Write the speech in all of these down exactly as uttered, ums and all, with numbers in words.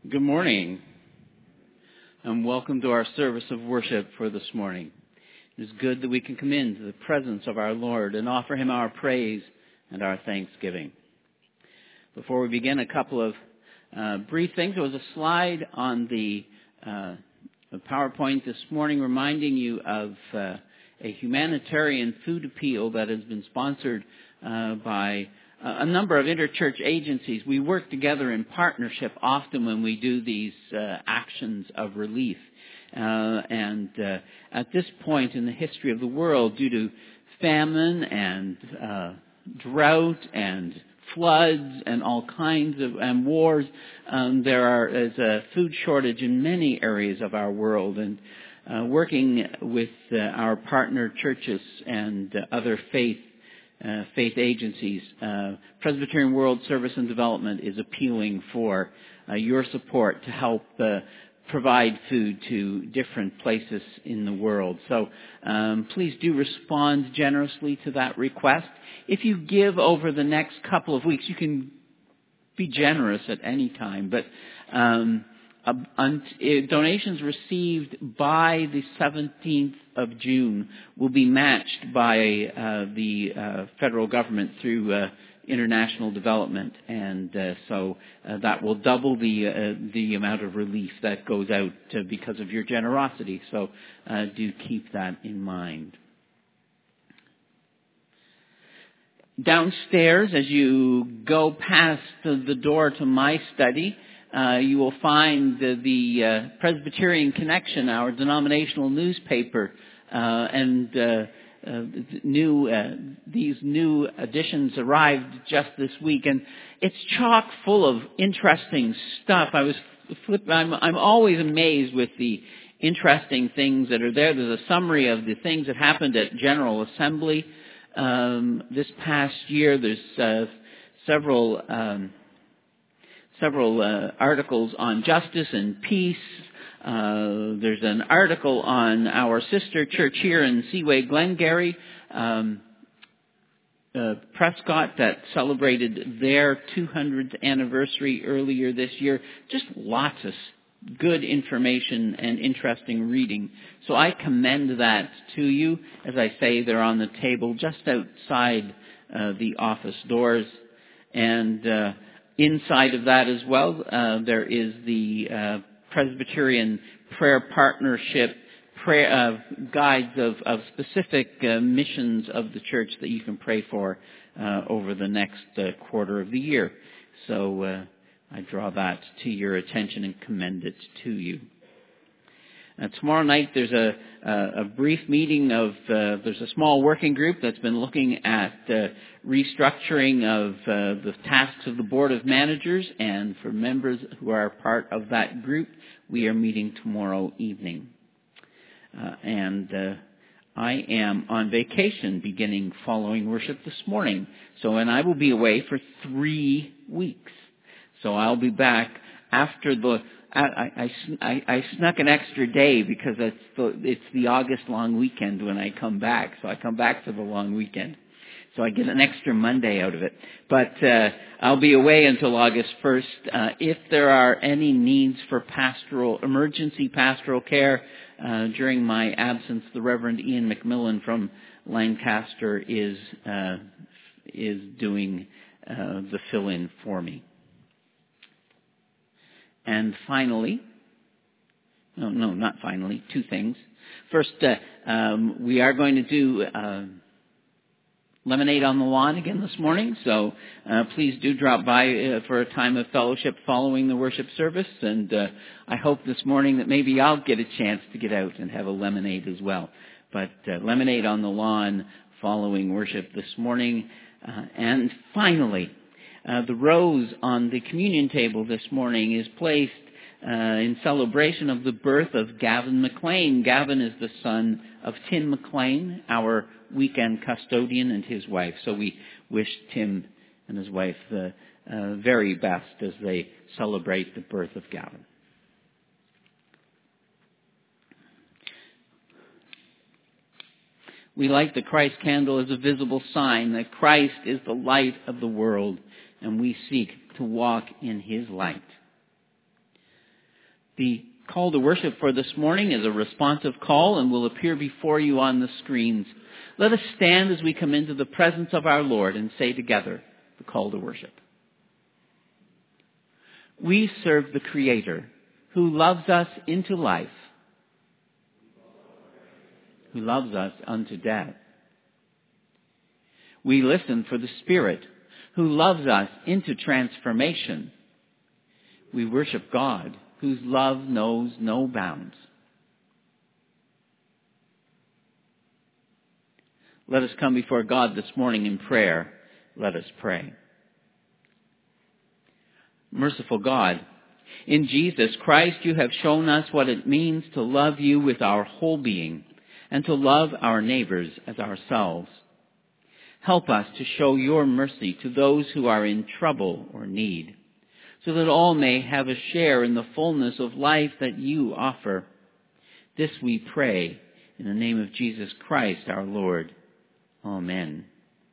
Good morning, and welcome to our service of worship for this morning. It is good that we can come into the presence of our Lord and offer Him our praise and our thanksgiving. Before we begin, a couple of uh, brief things. There was a slide on the, uh, the PowerPoint this morning reminding you of uh, a humanitarian food appeal that has been sponsored uh, by a number of interchurch agencies. We work together in partnership often when we do these uh, actions of relief. Uh, and uh, at this point in the history of the world, due to famine and uh, drought and floods and all kinds of and wars, um, there are, is a food shortage in many areas of our world. And uh, working with uh, our partner churches and uh, other faith Uh, faith agencies, uh, Presbyterian World Service and Development is appealing for uh, your support to help uh, provide food to different places in the world. So um, please do respond generously to that request. If you give over the next couple of weeks, you can be generous at any time, but um, uh, uh, donations received by the seventeenth of June will be matched by uh, the uh, federal government through uh, international development, and uh, so uh, that will double the uh, the amount of relief that goes out uh, because of your generosity. So uh, do keep that in mind. Downstairs, as you go past the door to my study, Uh, you will find the, the uh, Presbyterian Connection, our denominational newspaper, uh, and uh, uh, new uh, these new editions arrived just this week, and it's chock full of interesting stuff. I was flip, I'm, I'm always amazed with the interesting things that are there. There's a summary of the things that happened at General Assembly um, this past year. There's uh, several. Um, Several uh, articles on justice and peace. Uh, there's an article on our sister church here in Seaway Glengarry, um, uh, Prescott, that celebrated their two hundredth anniversary earlier this year. Just lots of good information and interesting reading. So I commend that to you. As I say, they're on the table just outside uh, the office doors. And uh, Inside of that as well, uh, there is the uh, Presbyterian Prayer Partnership prayer, uh, guides of, of specific uh, missions of the church that you can pray for uh, over the next uh, quarter of the year. So uh, I draw that to your attention and commend it to you. Uh, tomorrow night there's a, a, a brief meeting of, uh, there's a small working group that's been looking at uh, restructuring of uh, the tasks of the Board of Managers, and for members who are part of that group, we are meeting tomorrow evening. Uh, and uh, I am on vacation beginning following worship this morning, so and I will be away for three weeks. So I'll be back after the I, I, I, I snuck an extra day because it's the, it's the August long weekend when I come back. So I come back for the long weekend. So I get an extra Monday out of it. But uh, I'll be away until August first. Uh, if there are any needs for pastoral, emergency pastoral care uh, during my absence, the Reverend Ian McMillan from Lancaster is uh, is doing uh, the fill-in for me. And finally, no, no, not finally, two things. First, uh, um, we are going to do uh, lemonade on the lawn again this morning, so uh, please do drop by uh, for a time of fellowship following the worship service. And uh, I hope this morning that maybe I'll get a chance to get out and have a lemonade as well. But uh, lemonade on the lawn following worship this morning. Uh, and finally, Uh, the rose on the communion table this morning is placed uh, in celebration of the birth of Gavin McLean. Gavin is the son of Tim McLean, our weekend custodian, and his wife. So we wish Tim and his wife the uh, very best as they celebrate the birth of Gavin. We light the Christ candle as a visible sign that Christ is the light of the world, and we seek to walk in His light. The call to worship for this morning is a responsive call and will appear before you on the screens. Let us stand as we come into the presence of our Lord and say together the call to worship. We serve the Creator who loves us into life, who loves us unto death. We listen for the Spirit who loves us into transformation. We worship God whose love knows no bounds. Let us come before God this morning in prayer. Let us pray. Merciful God, in Jesus Christ you have shown us what it means to love you with our whole being and to love our neighbors as ourselves. Help us to show your mercy to those who are in trouble or need, so that all may have a share in the fullness of life that you offer. This we pray in the name of Jesus Christ our Lord. Amen.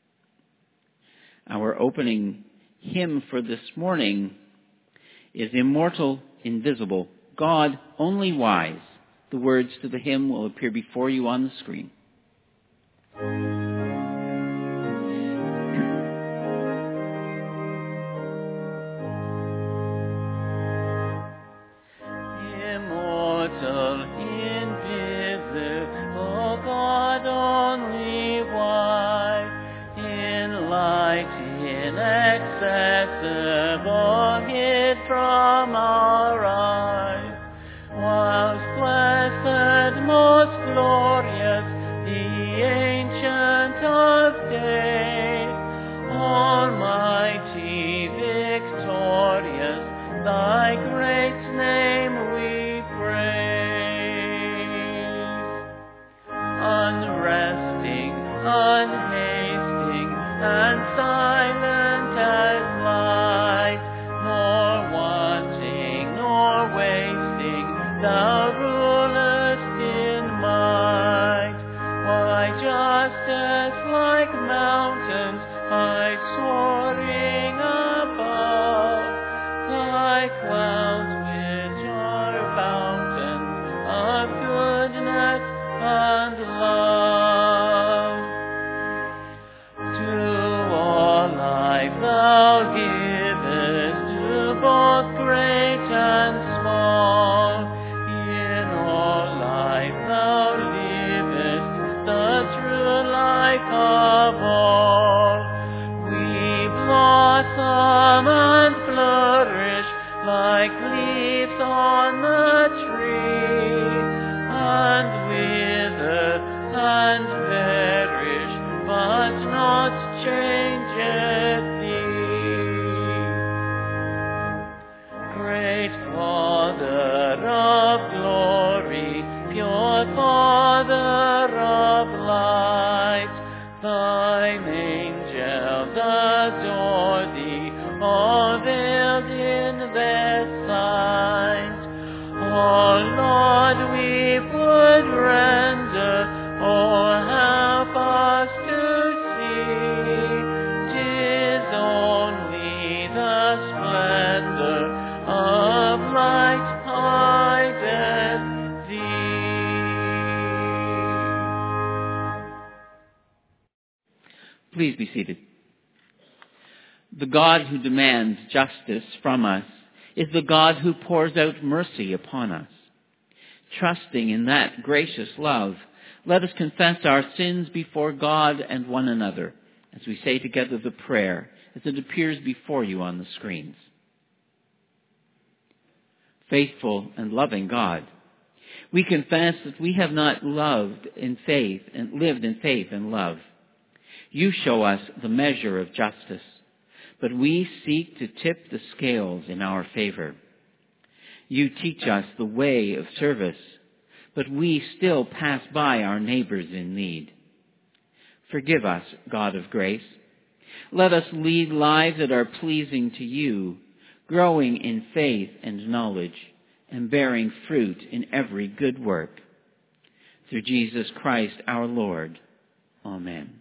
Our opening hymn for this morning is Immortal, Invisible, God Only Wise. The words to the hymn will appear before you on the screen. Immortal, invisible, God only wise, in light inaccessible, hid from our eyes, whilst blessed, most glorious, the Ancient of Days, almighty, victorious, thy great name we praise. Unresting, unhasting, and silent as light, nor wanting, nor wasting, thou rulest in might. Why justice like mountains high soaring above, thy clouds which are fountains of goodness and love. To all life thou givest, to both great and small. In all life thou livest, the true life of all. We blossom and flourish like leaves on the tree, and wither and perish, but not changeth thee. Great Father of glory, pure Father of light, thine angels adore thee, all veiled in their sight. Oh Lord, we would render, oh help us to see, 'tis only the splendor of light hideth thee. Please be seated. The God who demands justice from us is the God who pours out mercy upon us. Trusting in that gracious love, let us confess our sins before God and one another as we say together the prayer as it appears before you on the screens. Faithful and loving God, we confess that we have not loved in faith and lived in faith and love. You show us the measure of justice, but we seek to tip the scales in our favor. You teach us the way of service, but we still pass by our neighbors in need. Forgive us, God of grace. Let us lead lives that are pleasing to you, growing in faith and knowledge, and bearing fruit in every good work. Through Jesus Christ our Lord. Amen.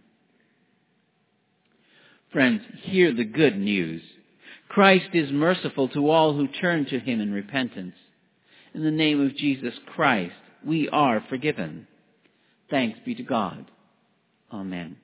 Friends, hear the good news. Christ is merciful to all who turn to him in repentance. In the name of Jesus Christ, we are forgiven. Thanks be to God. Amen.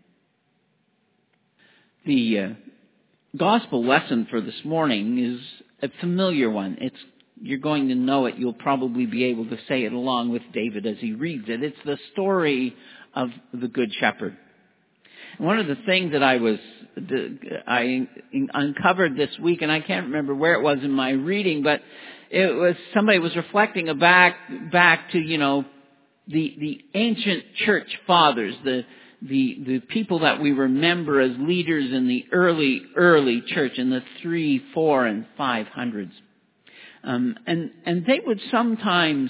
The uh, gospel lesson for this morning is a familiar one. It's You're going to know it. You'll probably be able to say it along with David as he reads it. It's the story of the Good Shepherd. And one of the things that I was I uncovered this week, and I can't remember where it was in my reading, but it was somebody was reflecting back back to you know the the ancient church fathers, the the the people that we remember as leaders in the early early church in the three, four, and five hundreds. Um, and, and they would sometimes,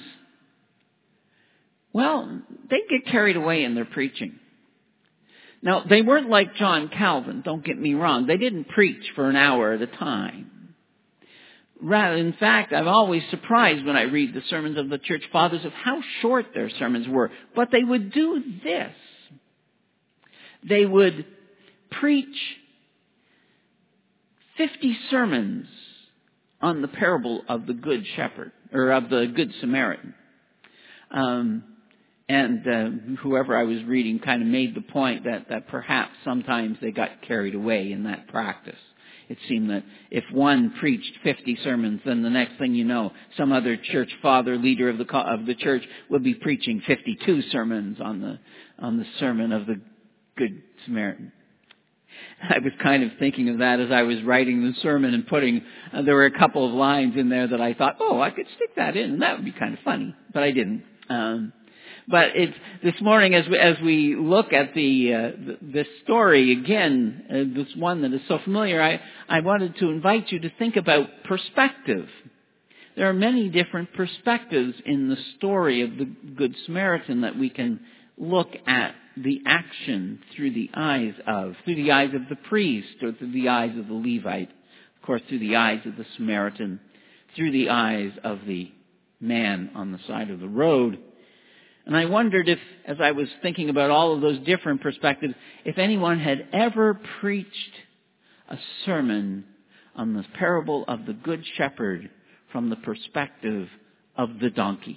well, they'd get carried away in their preaching. Now, they weren't like John Calvin, don't get me wrong. They didn't preach for an hour at a time. Rather, in fact, I'm always surprised when I read the sermons of the church fathers of how short their sermons were. But they would do this. They would preach fifty sermons on the parable of the Good Shepherd, or of the Good Samaritan. Um, and uh, whoever I was reading kind of made the point that, that perhaps sometimes they got carried away in that practice. It seemed that if one preached fifty sermons, then the next thing you know, some other church father, leader of the of the church, would be preaching fifty-two sermons on the on the sermon of the Good Samaritan. I was kind of thinking of that as I was writing the sermon and putting, uh, there were a couple of lines in there that I thought, oh, I could stick that in and that would be kind of funny, but I didn't. Um, but it's, this morning as we, as we look at the, uh, this story again, uh, this one that is so familiar, I, I wanted to invite you to think about perspective. There are many different perspectives in the story of the Good Samaritan that we can look at the action through the eyes of, through the eyes of the priest or through the eyes of the Levite, of course through the eyes of the Samaritan, through the eyes of the man on the side of the road. And I wondered if, as I was thinking about all of those different perspectives, if anyone had ever preached a sermon on the parable of the Good Shepherd from the perspective of the donkey.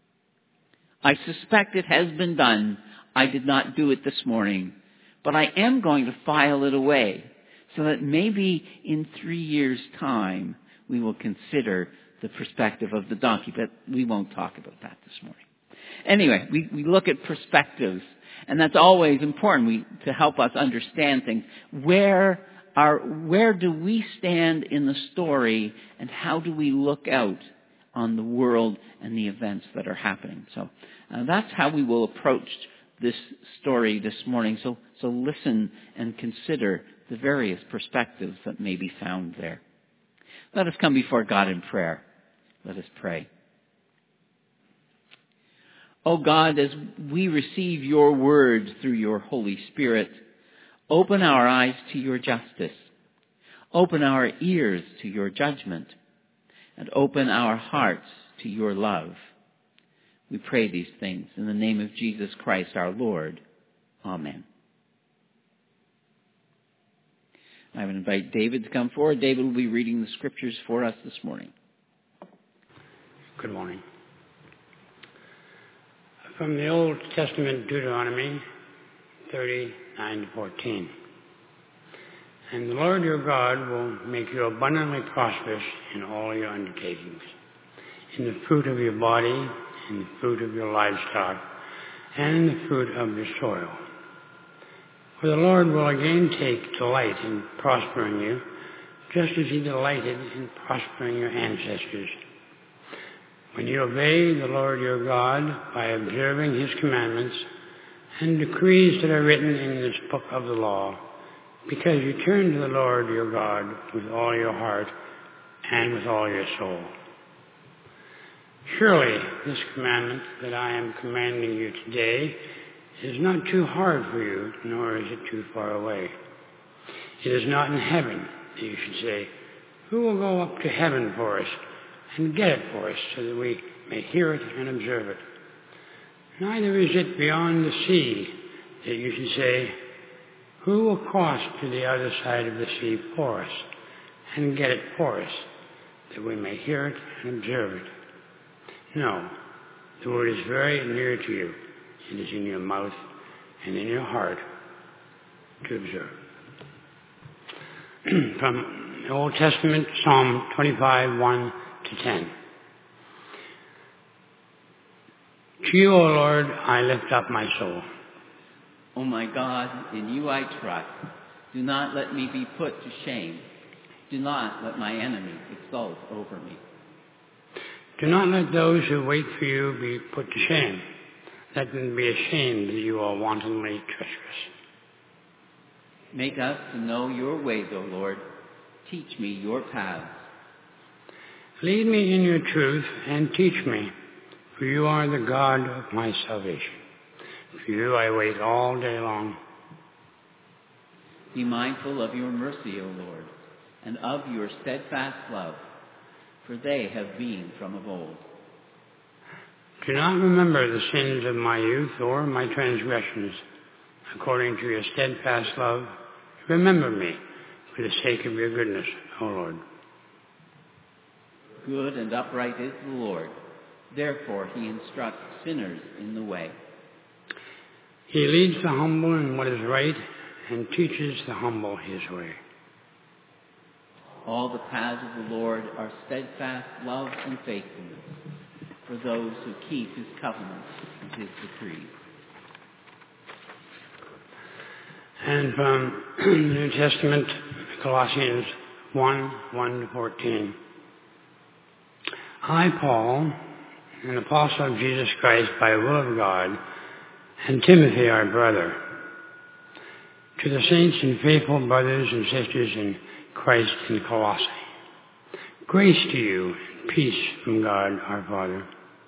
I suspect it has been done. I did not do it this morning, but I am going to file it away so that maybe in three years' time we will consider the perspective of the donkey, but we won't talk about that this morning. Anyway, we, we look at perspectives, and that's always important we, to help us understand things. Where are, where do we stand in the story, and how do we look out on the world and the events that are happening? So uh, that's how we will approach this story this morning. So, so listen and consider the various perspectives that may be found there. Let us come before God in prayer. Let us pray. O God, as we receive your word through your Holy Spirit, open our eyes to your justice, open our ears to your judgment, and open our hearts to your love. We pray these things in the name of Jesus Christ our Lord. Amen. I would invite David to come forward. David will be reading the scriptures for us this morning. Good morning. From the Old Testament, Deuteronomy thirty-nine to fourteen. And the Lord your God will make you abundantly prosperous in all your undertakings, in the fruit of your body, in the fruit of your livestock, and in the fruit of your soil. For the Lord will again take delight in prospering you, just as he delighted in prospering your ancestors. When you obey the Lord your God by observing his commandments and decrees that are written in this book of the law, because you turn to the Lord your God with all your heart and with all your soul. Surely this commandment that I am commanding you today is not too hard for you, nor is it too far away. It is not in heaven that you should say, who will go up to heaven for us and get it for us so that we may hear it and observe it? Neither is it beyond the sea that you should say, who will cross to the other side of the sea for us and get it for us, that we may hear it and observe it? No, the word is very near to you. It is in your mouth and in your heart to observe. From the Old Testament, Psalm twenty-five, one to ten. To you, O Lord, I lift up my soul. O my God, in you I trust. Do not let me be put to shame. Do not let my enemy exult over me. Do not let those who wait for you be put to shame. Let them be ashamed that you are wantonly treacherous. Make us to know your ways, O Lord. Teach me your paths. Lead me in your truth and teach me, for you are the God of my salvation. For you I wait all day long. Be mindful of your mercy, O Lord, and of your steadfast love, for they have been from of old. Do not remember the sins of my youth or my transgressions. According to your steadfast love, remember me for the sake of your goodness, O Lord. Good and upright is the Lord. Therefore he instructs sinners in the way. He leads the humble in what is right and teaches the humble his way. All the paths of the Lord are steadfast love and faithfulness for those who keep his covenants and his decrees. And from the New Testament, Colossians one, one to fourteen. I, Paul, an apostle of Jesus Christ by the will of God, and Timothy, our brother, to the saints and faithful brothers and sisters in Christ in Colossae. Grace to you and peace from God our Father.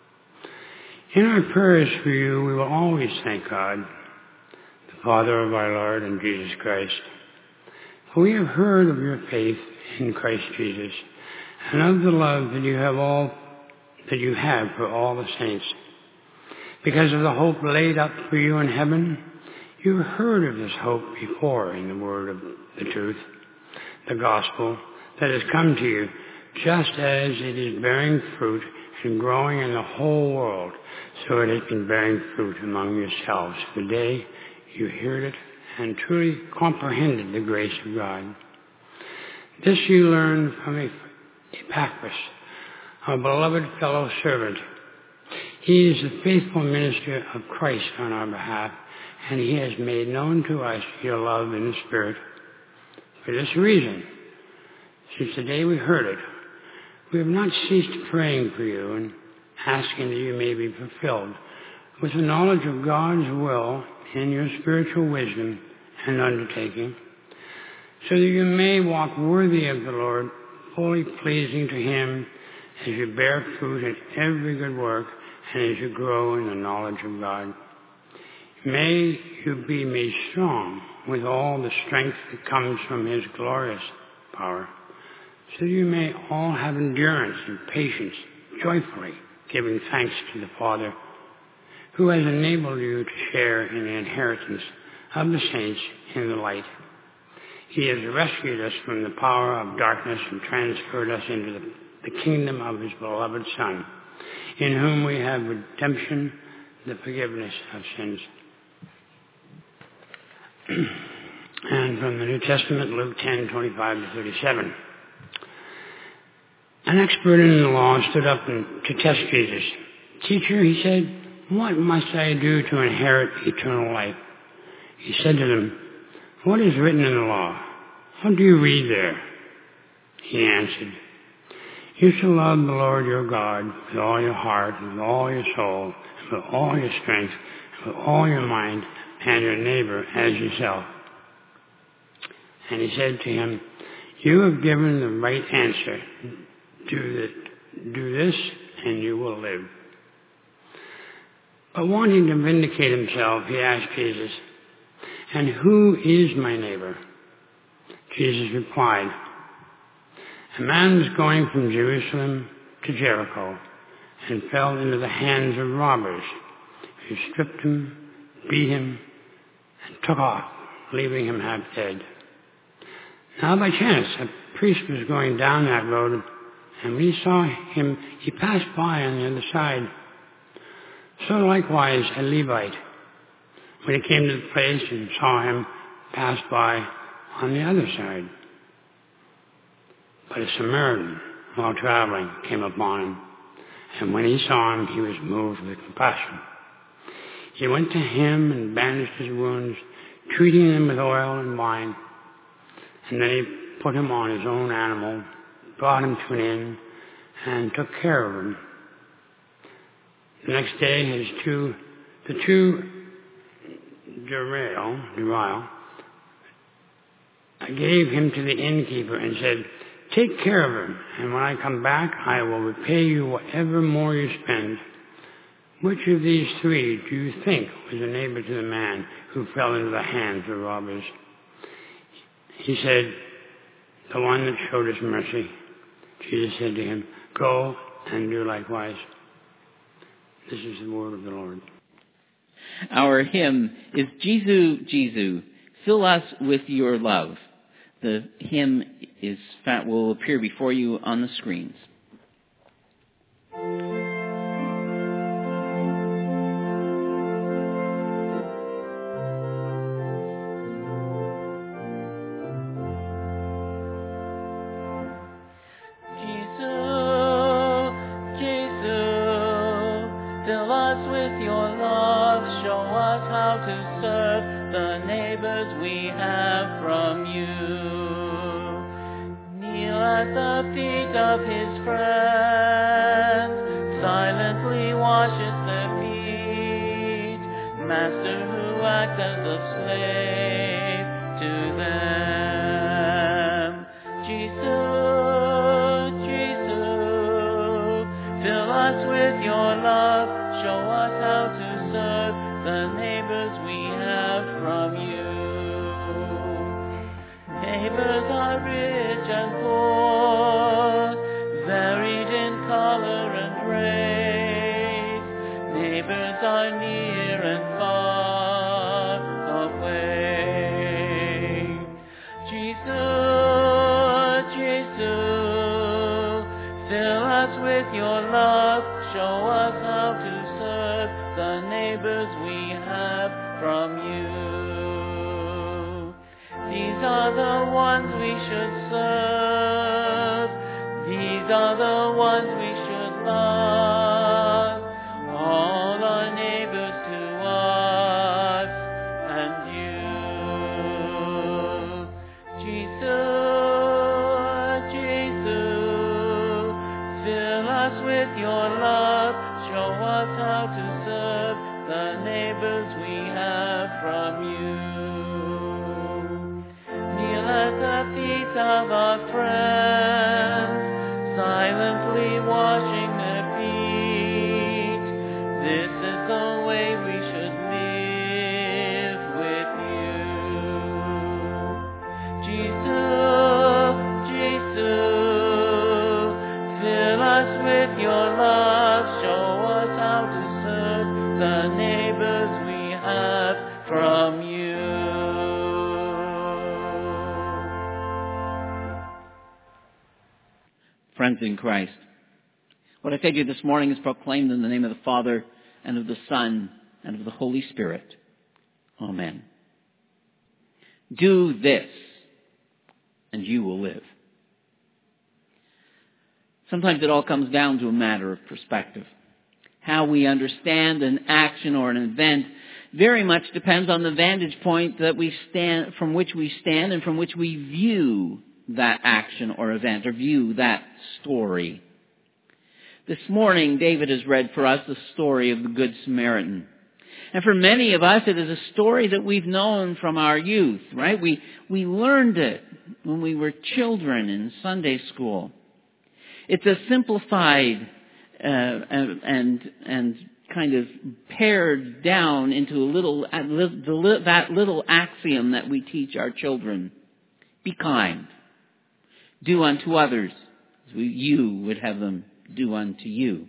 In our prayers for you, we will always thank God, the Father of our Lord and Jesus Christ. For we have heard of your faith in Christ Jesus, and of the love that you have all that you have for all the saints. Because of the hope laid up for you in heaven, you have heard of this hope before in the word of the truth, the gospel that has come to you, just as it is bearing fruit and growing in the whole world, so it has been bearing fruit among yourselves the day you heard it and truly comprehended the grace of God. This you learned from Epaphras, our beloved fellow servant. He is the faithful minister of Christ on our behalf, and he has made known to us your love in the Spirit. For this reason, since the day we heard it, we have not ceased praying for you and asking that you may be fulfilled with the knowledge of God's will in your spiritual wisdom and undertaking, so that you may walk worthy of the Lord, fully pleasing to him as you bear fruit in every good work and as you grow in the knowledge of God. May you be made strong with all the strength that comes from his glorious power, so you may all have endurance and patience, joyfully giving thanks to the Father, who has enabled you to share in the inheritance of the saints in the light. He has rescued us from the power of darkness and transferred us into the, the kingdom of his beloved Son, in whom we have redemption, the forgiveness of sins. And from the New Testament, Luke ten, twenty-five to thirty-seven. An expert in the law stood up and, to test Jesus. Teacher, he said, what must I do to inherit eternal life? He said to them, what is written in the law? What do you read there? He answered, you shall love the Lord your God with all your heart, and with all your soul, and with all your strength, and with all your mind, and your neighbor as yourself. And he said to him, you have given the right answer. Do this, do this and you will live. But wanting to vindicate himself, he asked Jesus, and who is my neighbor? Jesus replied, a man was going from Jerusalem to Jericho and fell into the hands of robbers, who stripped him, beat him, and took off, leaving him half dead. Now by chance, a priest was going down that road, And when he saw him, he passed by on the other side. So likewise a Levite, when he came to the place and saw him, passed by on the other side. But a Samaritan, while traveling, came upon him, and when he saw him, he was moved with compassion. He went to him and bandaged his wounds, treating them with oil and wine, and then he put him on his own animal, brought him to an inn, and took care of him. The next day, his two, the two Derail, Derail, gave him to the innkeeper and said, "Take care of him, and when I come back, I will repay you whatever more you spend." Which of these three do you think was a neighbor to the man who fell into the hands of robbers? He said, "The one that showed us mercy." Jesus said to him, "Go and do likewise." This is the word of the Lord. Our hymn is Jesu, Jesu, fill us with your love. The hymn is will appear before you on the screens. Friends in Christ, what I said to you this morning is proclaimed in the name of the Father, and of the Son, and of the Holy Spirit. Amen. Do this, and you will live. Sometimes it all comes down to a matter of perspective. How we understand an action or an event very much depends on the vantage point that we stand, from which we stand and from which we view that action or event, or view that story. This morning, David has read for us the story of the Good Samaritan. And for many of us, it is a story that we've known from our youth, right? We, we learned it when we were children in Sunday school. It's a simplified uh, and, and, and kind of pared down into a little, that little axiom that we teach our children. Be kind. Do unto others as you would have them do unto you.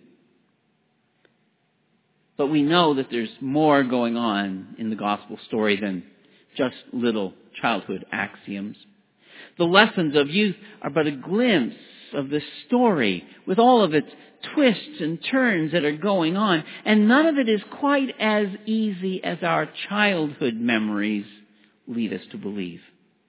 But we know that there's more going on in the gospel story than just little childhood axioms. The lessons of youth are but a glimpse of this story with all of its twists and turns that are going on. And none of it is quite as easy as our childhood memories lead us to believe.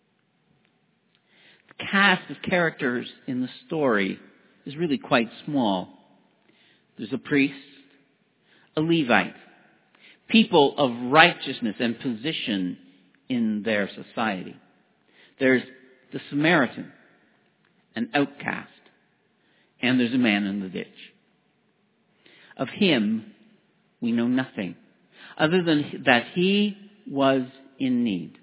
The cast of characters in the story is really quite small. There's a priest, a Levite, people of righteousness and position in their society. There's the Samaritan, an outcast, and there's a man in the ditch. Of him, we know nothing, other than that he was in need.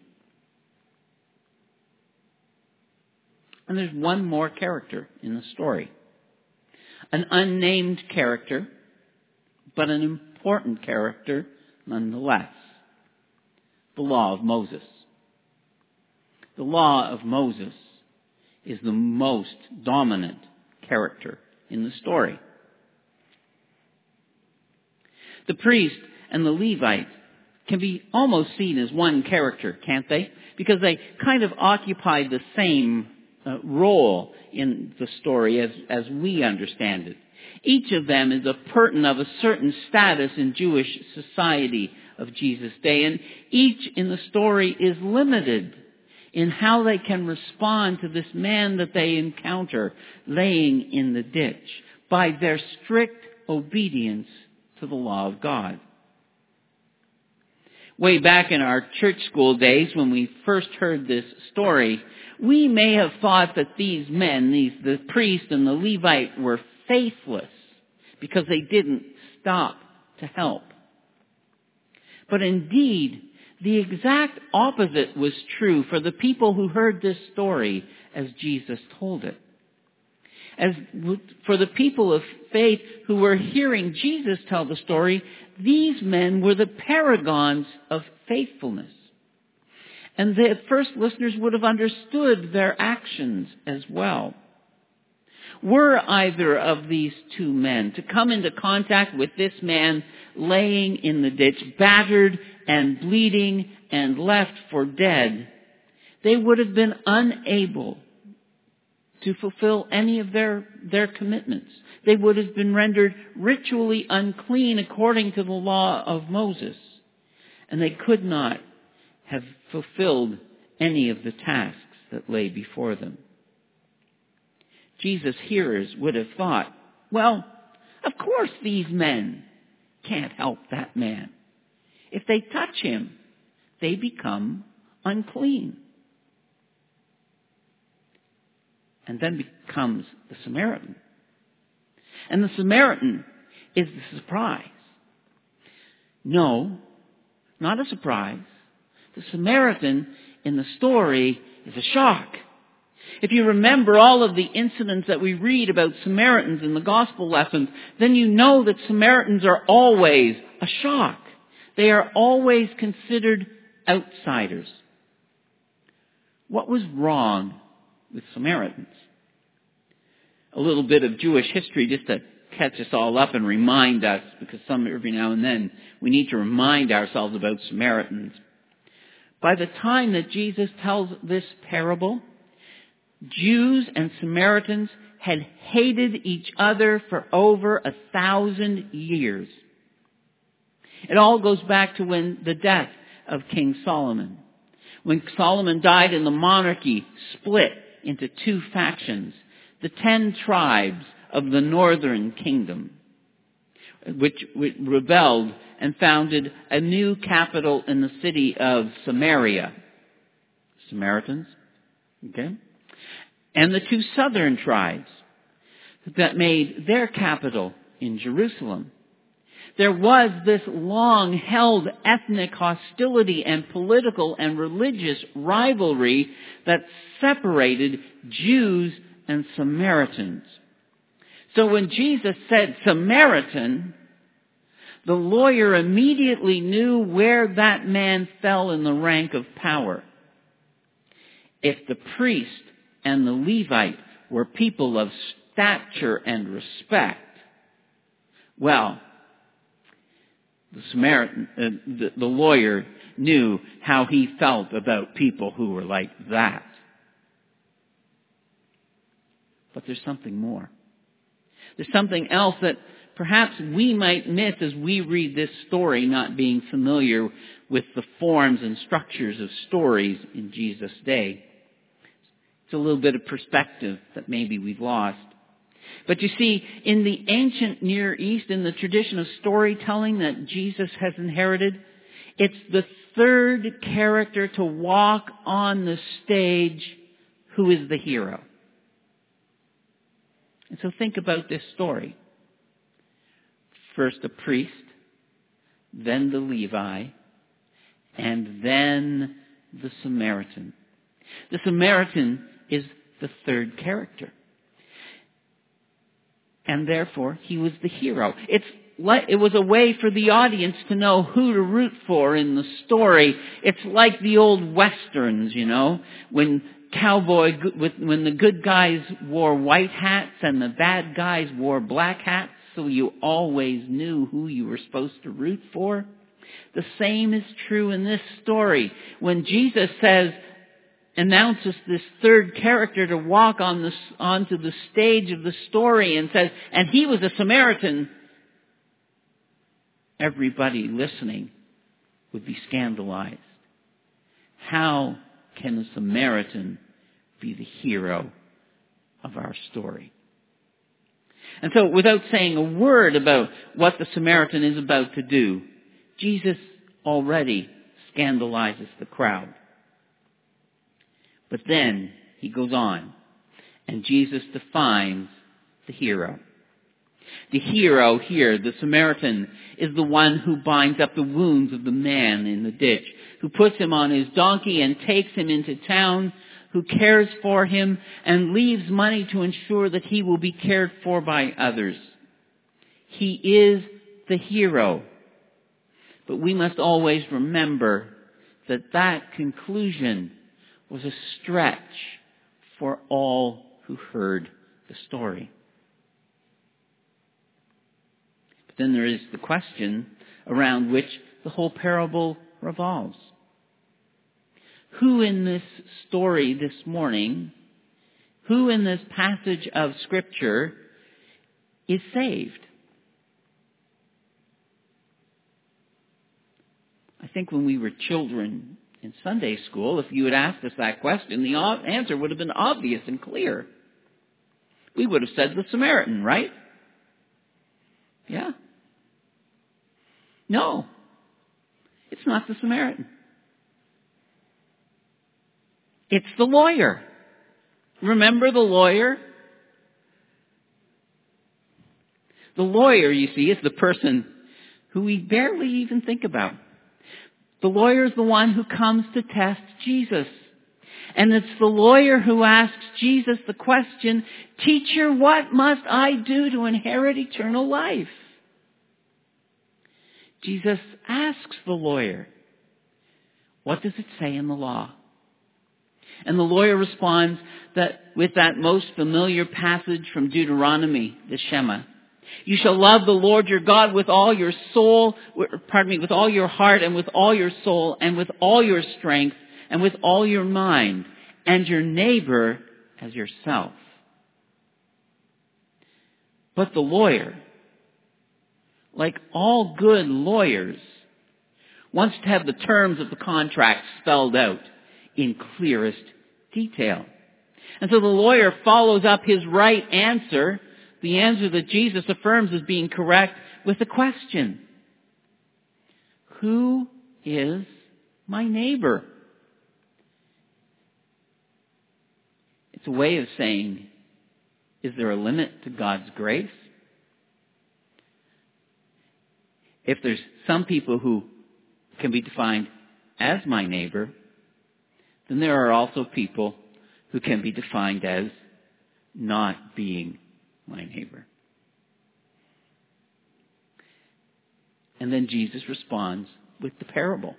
And there's one more character in the story. An unnamed character, but an important character nonetheless. The law of Moses. The law of Moses is the most dominant character in the story. The priest and the Levite can be almost seen as one character, can't they? Because they kind of occupy the same uh, role in the story as, as we understand it. Each of them is a person of a certain status in Jewish society of Jesus' day, and each in the story is limited in how they can respond to this man that they encounter laying in the ditch by their strict obedience to the law of God. Way back in our church school days, when we first heard this story, we may have thought that these men, these the priest and the Levite, were faithless because they didn't stop to help. But indeed, the exact opposite was true for the people who heard this story as Jesus told it. As for the people of faith who were hearing Jesus tell the story, these men were the paragons of faithfulness. And the first listeners would have understood their actions as well. Were either of these two men to come into contact with this man laying in the ditch, battered and bleeding and left for dead, they would have been unable to fulfill any of their, their commitments. They would have been rendered ritually unclean according to the law of Moses. And they could not have fulfilled any of the tasks that lay before them. Jesus' hearers would have thought, well, of course these men can't help that man. If they touch him, they become unclean. And then becomes the Samaritan. And the Samaritan is the surprise. No, not a surprise. The Samaritan in the story is a shock. If you remember all of the incidents that we read about Samaritans in the gospel lessons, then you know that Samaritans are always a shock. They are always considered outsiders. What was wrong with Samaritans? A little bit of Jewish history just to catch us all up and remind us, because some every now and then we need to remind ourselves about Samaritans. By the time that Jesus tells this parable, Jews and Samaritans had hated each other for over a thousand years. It all goes back to when the death of King Solomon. When Solomon died and the monarchy split into two factions, the ten tribes of the northern kingdom, which, which rebelled and founded a new capital in the city of Samaria. Samaritans, okay? And the two southern tribes that made their capital in Jerusalem. There was this long-held ethnic hostility and political and religious rivalry that separated Jews and Samaritans. So when Jesus said Samaritan, the lawyer immediately knew where that man fell in the rank of power. If the priest and the Levite were people of stature and respect, well, the Samaritan, uh, the, the lawyer knew how he felt about people who were like that. But there's something more. There's something else that perhaps we might miss as we read this story, not being familiar with the forms and structures of stories in Jesus' day. It's a little bit of perspective that maybe we've lost. But you see, in the ancient Near East, in the tradition of storytelling that Jesus has inherited, it's the third character to walk on the stage who is the hero. And so think about this story. First a priest, then the Levi, and then the Samaritan. The Samaritan is the third character. And therefore, he was the hero. It's like, it was a way for the audience to know who to root for in the story. It's like the old westerns, you know, when cowboy, when the good guys wore white hats and the bad guys wore black hats, so you always knew who you were supposed to root for. The same is true in this story. When Jesus says, announces this third character to walk on the, onto the stage of the story and says, and he was a Samaritan, everybody listening would be scandalized. How can a Samaritan be the hero of our story? And so, without saying a word about what the Samaritan is about to do, Jesus already scandalizes the crowd. But then he goes on, and Jesus defines the hero. The hero here, the Samaritan, is the one who binds up the wounds of the man in the ditch, who puts him on his donkey and takes him into town, who cares for him and leaves money to ensure that he will be cared for by others. He is the hero. But we must always remember that that conclusion was a stretch for all who heard the story. But then there is the question around which the whole parable revolves. Who in this story this morning, who in this passage of Scripture is saved? I think when we were children in Sunday school, if you had asked us that question, the answer would have been obvious and clear. We would have said the Samaritan, right? Yeah? No. It's not the Samaritan. It's the lawyer. Remember the lawyer? The lawyer, you see, is the person who we barely even think about. The lawyer is the one who comes to test Jesus. And it's the lawyer who asks Jesus the question, "Teacher, what must I do to inherit eternal life?" Jesus asks the lawyer, "What does it say in the law?" And the lawyer responds that with that most familiar passage from Deuteronomy, the Shema. You shall love the Lord your God with all your soul, pardon me, with all your heart and with all your soul and with all your strength and with all your mind, and your neighbor as yourself. But the lawyer, like all good lawyers, wants to have the terms of the contract spelled out in clearest detail. And so the lawyer follows up his right answer, the answer that Jesus affirms as being correct, with a question. Who is my neighbor? It's a way of saying, is there a limit to God's grace? If there's some people who can be defined as my neighbor, then there are also people who can be defined as not being my neighbor. And then Jesus responds with the parable.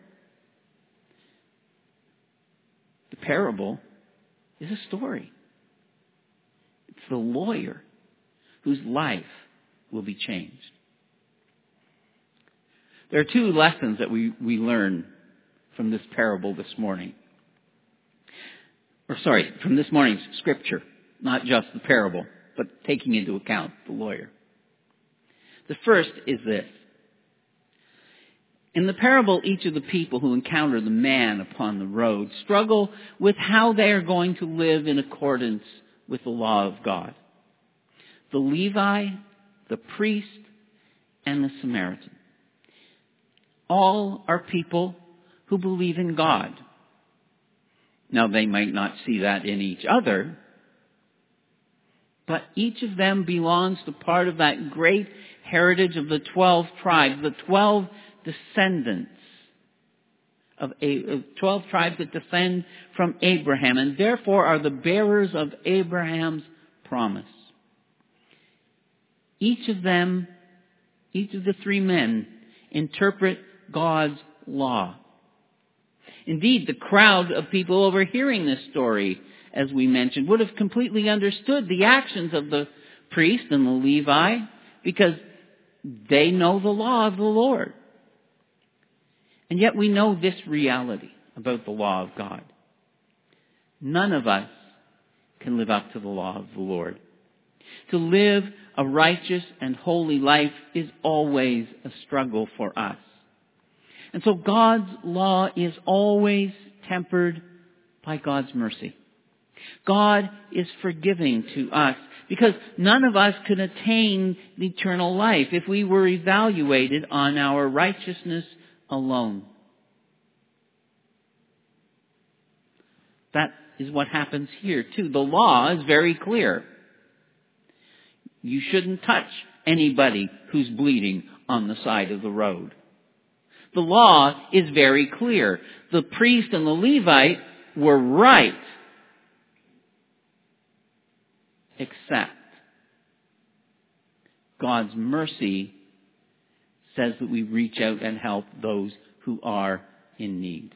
The parable is a story. It's the lawyer whose life will be changed. There are two lessons that we, we learn from this parable this morning. Or sorry, from this morning's scripture. not just the parable, but taking into account the lawyer. The first is this. In the parable, each of the people who encounter the man upon the road struggle with how they are going to live in accordance with the law of God. The Levi, the priest, and the Samaritan. All are people who believe in God. Now, they might not see that in each other, but each of them belongs to part of that great heritage of the twelve tribes, the twelve descendants of twelve tribes that descend from Abraham, and therefore are the bearers of Abraham's promise. Each of them, each of the three men, interpret God's law. Indeed, the crowd of people overhearing this story, as we mentioned, would have completely understood the actions of the priest and the Levi because they know the law of the Lord. And yet we know this reality about the law of God. None of us can live up to the law of the Lord. To live a righteous and holy life is always a struggle for us. And so God's law is always tempered by God's mercy. God is forgiving to us because none of us could attain eternal life if we were evaluated on our righteousness alone. That is what happens here too. The law is very clear. You shouldn't touch anybody who's bleeding on the side of the road. The law is very clear. The priest and the Levite were right. Except God's mercy says that we reach out and help those who are in need.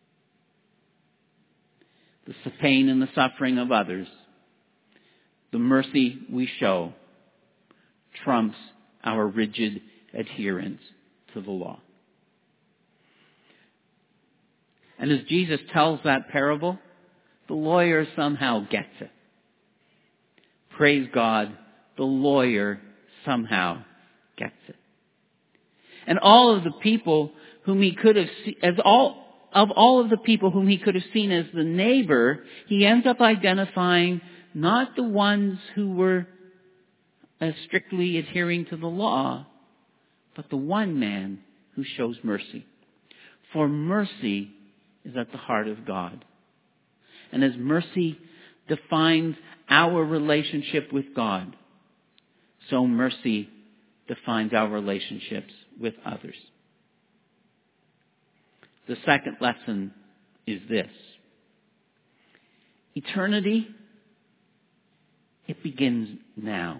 The pain and the suffering of others, the mercy we show, trumps our rigid adherence to the law. And as Jesus tells that parable, the lawyer somehow gets it. Praise God, the lawyer somehow gets it. And all of the people whom he could have seen, as all of all of the people whom he could have seen as the neighbor, he ends up identifying not the ones who were as strictly adhering to the law, but the one man who shows mercy. For mercy is at the heart of God. And as mercy defines our relationship with God, so mercy defines our relationships with others. The second lesson is this. Eternity, it begins now.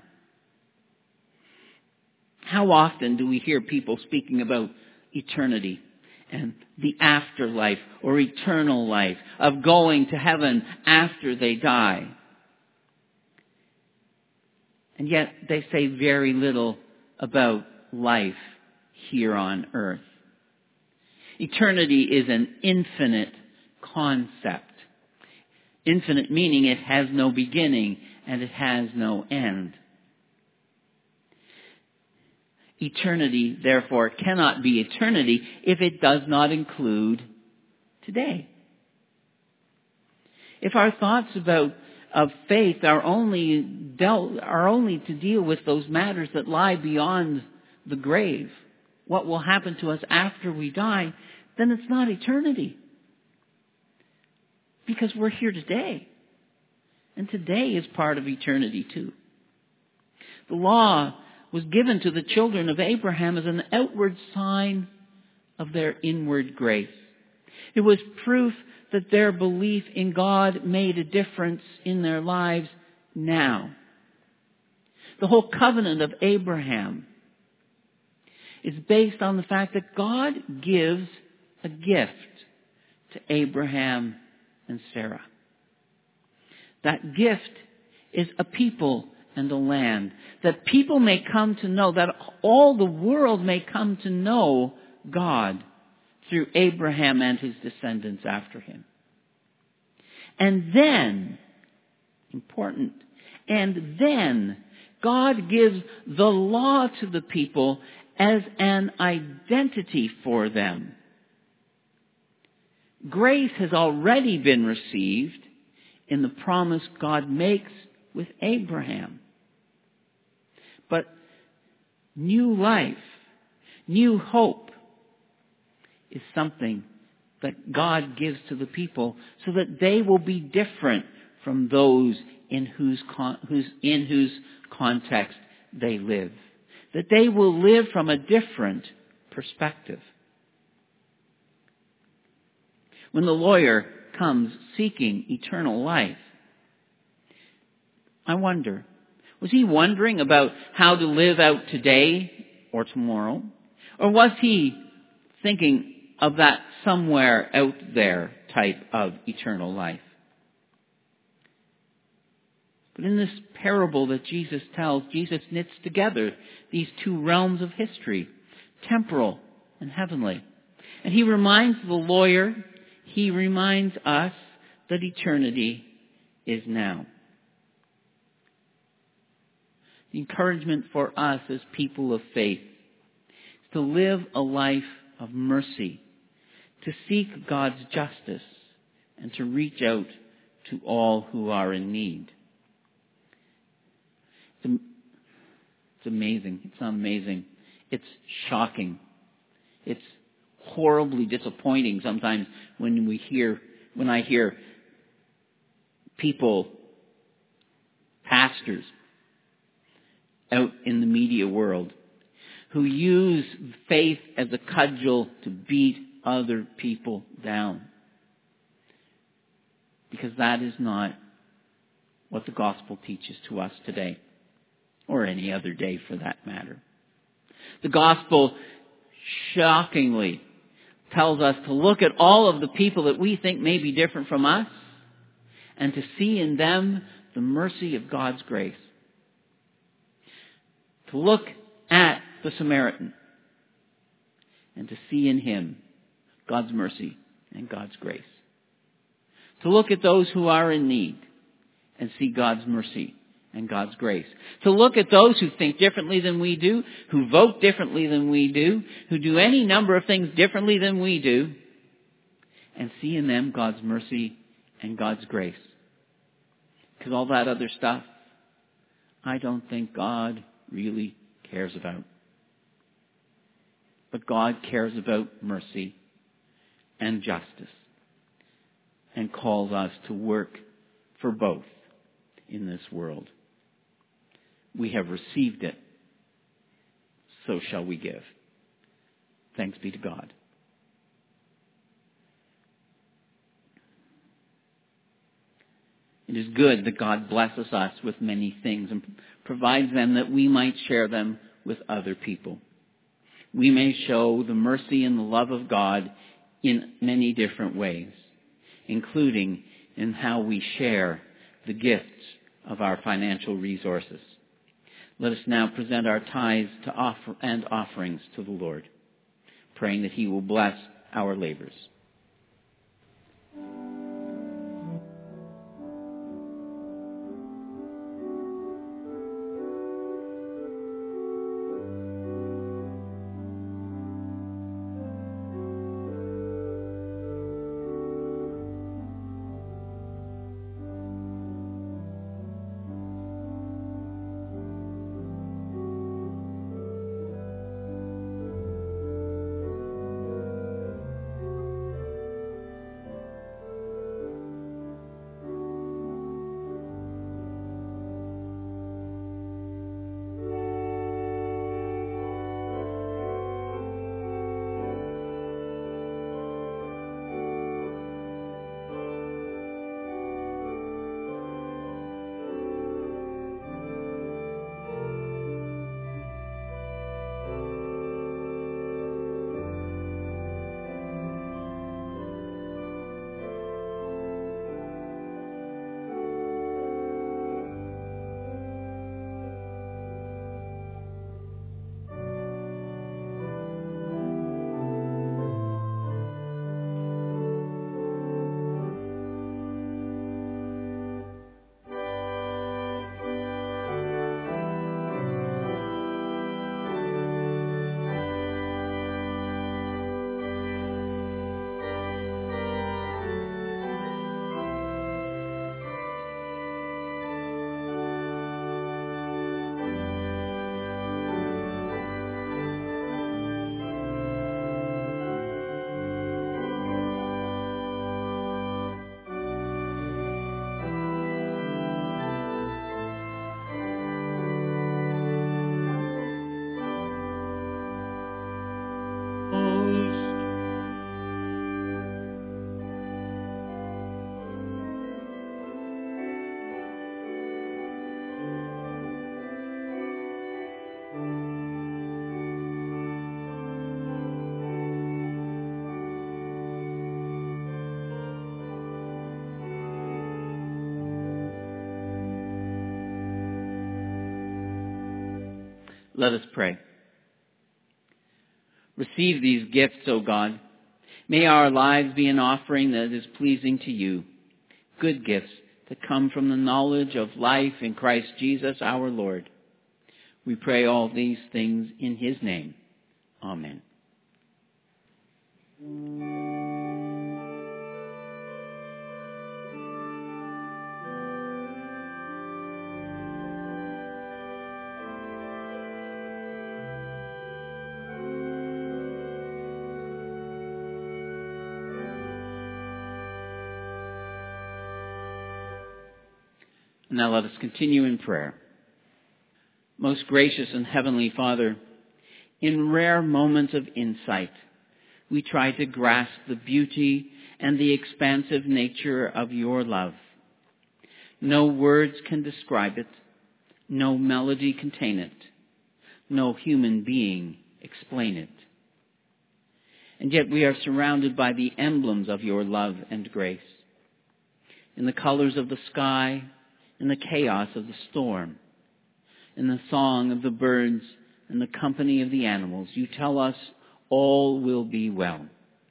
How often do we hear people speaking about eternity and the afterlife or eternal life, of going to heaven after they die? And yet they say very little about life here on earth. Eternity is an infinite concept. Infinite meaning it has no beginning and it has no end. Eternity, therefore, cannot be eternity if it does not include today. If our thoughts about of faith are only dealt, are only to deal with those matters that lie beyond the grave, what will happen to us after we die, then it's not eternity. Because we're here today. And today is part of eternity too. The law was given to the children of Abraham as an outward sign of their inward grace. It was proof that their belief in God made a difference in their lives now. The whole covenant of Abraham is based on the fact that God gives a gift to Abraham and Sarah. That gift is a people and a land, that people may come to know, that all the world may come to know God through Abraham and his descendants after him. And then, important, And then God gives the law to the people as an identity for them. Grace has already been received in the promise God makes with Abraham. But new life, new hope is something that God gives to the people so that they will be different from those in whose, con- whose, in whose context they live. That they will live from a different perspective. When the lawyer comes seeking eternal life, I wonder, was he wondering about how to live out today or tomorrow? Or was he thinking of that somewhere out there type of eternal life? But in this parable that Jesus tells, Jesus knits together these two realms of history, temporal and heavenly. And he reminds the lawyer, he reminds us that eternity is now. The encouragement for us as people of faith is to live a life of mercy, to seek God's justice, and to reach out to all who are in need. It's, it's amazing. It's not amazing. It's shocking. It's horribly disappointing sometimes when we hear, when I hear people, pastors, out in the media world who use faith as a cudgel to beat other people down. Because that is not what the gospel teaches to us today, or any other day for that matter. The gospel shockingly tells us to look at all of the people that we think may be different from us and to see in them the mercy of God's grace. To look at the Samaritan and to see in him God's mercy and God's grace. To look at those who are in need and see God's mercy and God's grace. To look at those who think differently than we do, who vote differently than we do, who do any number of things differently than we do, and see in them God's mercy and God's grace. Because all that other stuff, I don't think God really cares about. But God cares about mercy and justice and calls us to work for both in this world. We have received it, so shall we give. Thanks be to God. It is good that God blesses us with many things and provides them that we might share them with other people. We may show the mercy and the love of God in many different ways, including in how we share the gifts of our financial resources. Let us now present our tithes to offer and offerings to the Lord, praying that He will bless our labors. Let us pray. Receive these gifts, O God. May our lives be an offering that is pleasing to you. Good gifts that come from the knowledge of life in Christ Jesus our Lord. We pray all these things in his name. Amen. Now let us continue in prayer. Most gracious and heavenly Father, in rare moments of insight, we try to grasp the beauty and the expansive nature of your love. No words can describe it. No melody contain it. No human being explain it. And yet we are surrounded by the emblems of your love and grace. In the colors of the sky, in the chaos of the storm, in the song of the birds and the company of the animals, you tell us all will be well.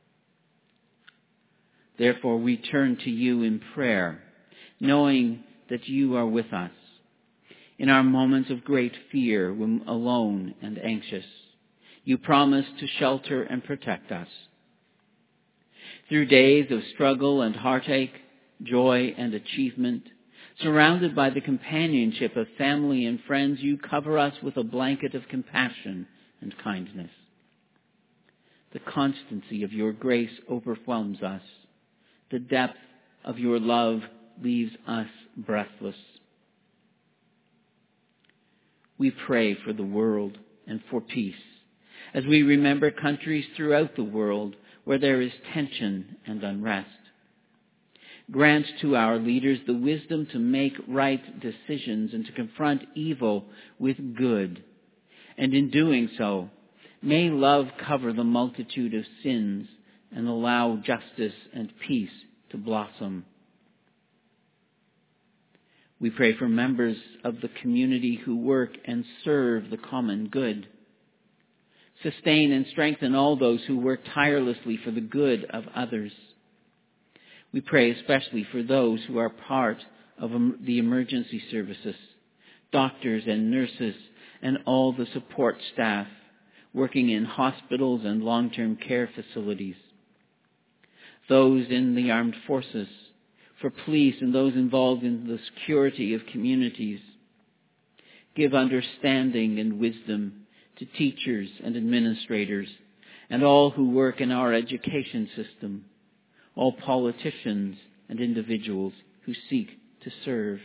Therefore we turn to you in prayer, knowing that you are with us. In our moments of great fear, when alone and anxious, you promise to shelter and protect us. Through days of struggle and heartache, joy and achievement, surrounded by the companionship of family and friends, you cover us with a blanket of compassion and kindness. The constancy of your grace overwhelms us. The depth of your love leaves us breathless. We pray for the world and for peace, as we remember countries throughout the world where there is tension and unrest. Grant to our leaders the wisdom to make right decisions and to confront evil with good. And in doing so, may love cover the multitude of sins and allow justice and peace to blossom. We pray for members of the community who work and serve the common good. Sustain and strengthen all those who work tirelessly for the good of others. We pray especially for those who are part of the emergency services, doctors and nurses, and all the support staff working in hospitals and long-term care facilities. Those in the armed forces, for police and those involved in the security of communities. Give understanding and wisdom to teachers and administrators and all who work in our education system, all politicians and individuals who seek to serve.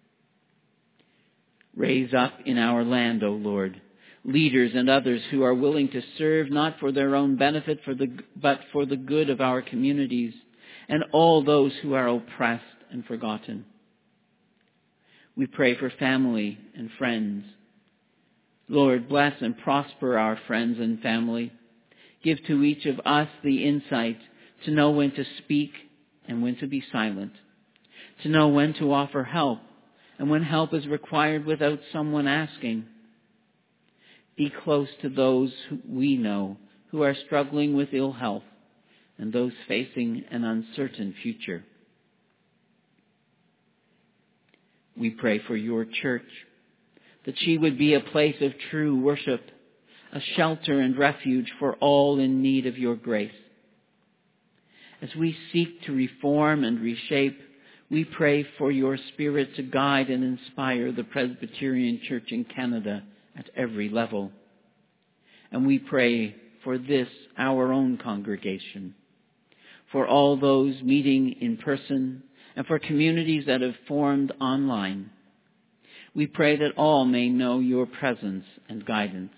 Raise up in our land, O Lord, leaders and others who are willing to serve not for their own benefit, for the, but for the good of our communities and all those who are oppressed and forgotten. We pray for family and friends. Lord, bless and prosper our friends and family. Give to each of us the insight to know when to speak and when to be silent, to know when to offer help and when help is required without someone asking. Be close to those who we know who are struggling with ill health and those facing an uncertain future. We pray for your church, that she would be a place of true worship, a shelter and refuge for all in need of your grace. As we seek to reform and reshape, we pray for your Spirit to guide and inspire the Presbyterian Church in Canada at every level. And we pray for this, our own congregation, for all those meeting in person, and for communities that have formed online. We pray that all may know your presence and guidance.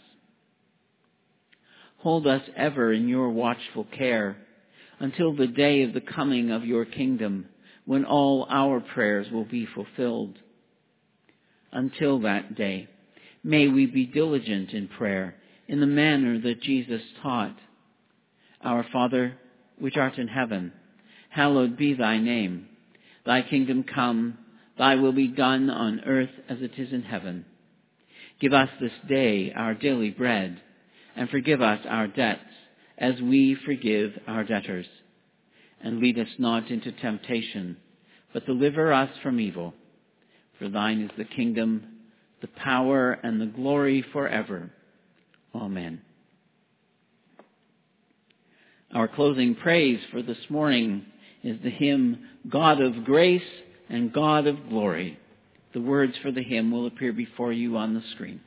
Hold us ever in your watchful care until the day of the coming of your kingdom, when all our prayers will be fulfilled. Until that day, may we be diligent in prayer in the manner that Jesus taught. Our Father, which art in heaven, hallowed be thy name. Thy kingdom come, thy will be done on earth as it is in heaven. Give us this day our daily bread, and forgive us our debts, as we forgive our debtors. And lead us not into temptation, but deliver us from evil. For thine is the kingdom, the power, and the glory forever. Amen. Our closing praise for this morning is the hymn, God of Grace and God of Glory. The words for the hymn will appear before you on the screen.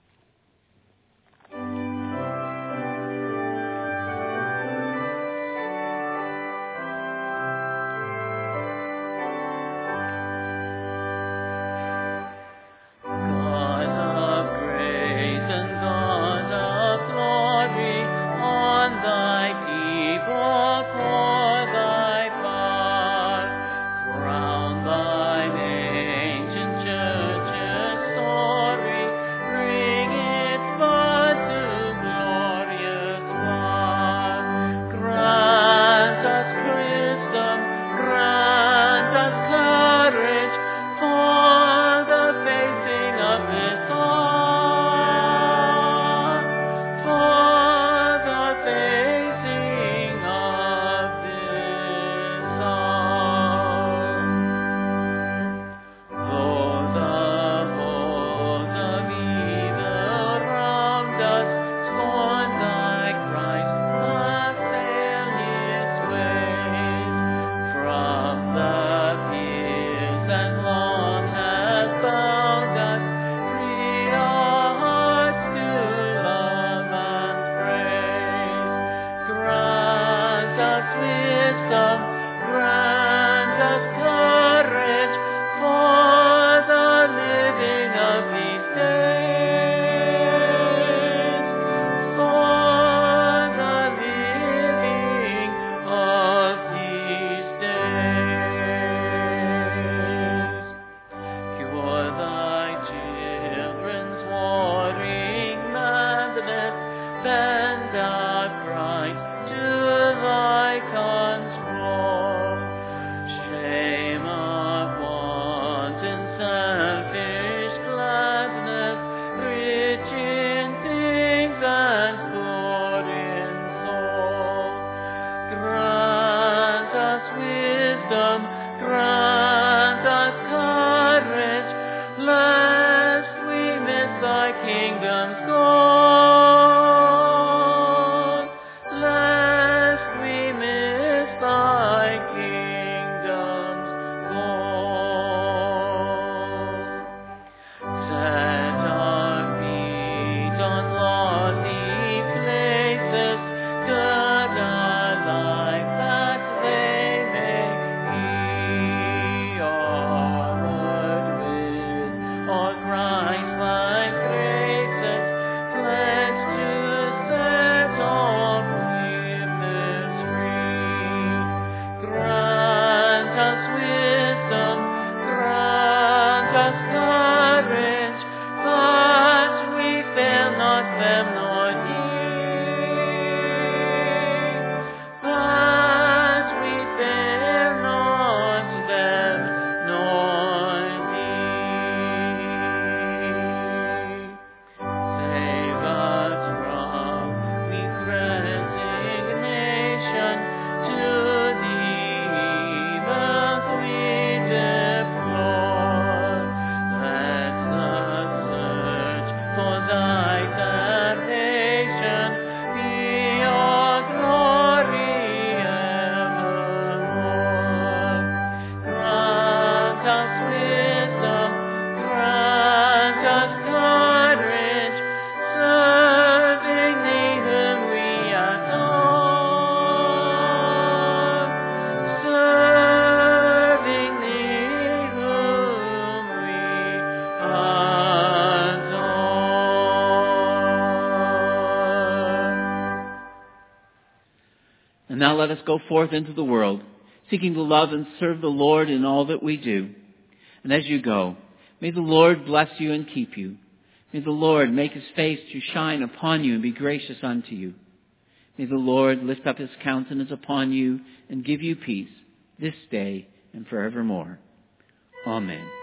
Now let us go forth into the world, seeking to love and serve the Lord in all that we do. And as you go, may the Lord bless you and keep you. May the Lord make his face to shine upon you and be gracious unto you. May the Lord lift up his countenance upon you and give you peace this day and forevermore. Amen.